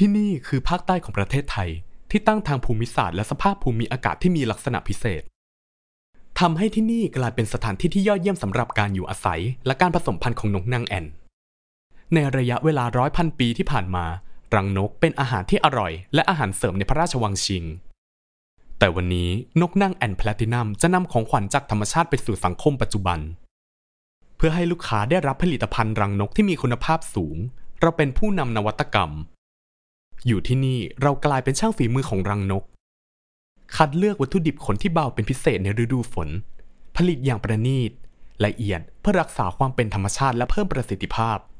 ที่นี่คือภาคใต้ของประเทศไทยที่ตั้งทางภูมิศาสตร์และสภาพภูมิอากาศที่มีลักษณะพิเศษทำให้ที่นี่กลายเป็นสถานที่ที่ยอดเยี่ยมสำหรับการอยู่อาศัยและการผสมพันธุ์ของนกนางแอ่นในระยะเวลา100,000 ปีที่ผ่านมารังนกเป็นอาหารที่อร่อยและอาหารเสริมในพระราชวังชิงแต่วันนี้นกนางแอ่นแพลตินัมจะนำของขวัญจากธรรมชาติไปสู่สังคมปัจจุบันเพื่อให้ลูกค้าได้รับผลิตภัณฑ์รังนกที่มีคุณภาพสูงเราเป็นผู้นำนวัตกรรมอยู่ที่นี่เรากลายเป็นช่างฝีมือของรังนกคัดเลือกวัตถุดิบขนที่เบาเป็นพิเศษในฤดูฝนผลิตอย่างประณีตละเอียดเพื่อรักษาความเป็นธรรมชาติและเพิ่มประสิทธิภาพ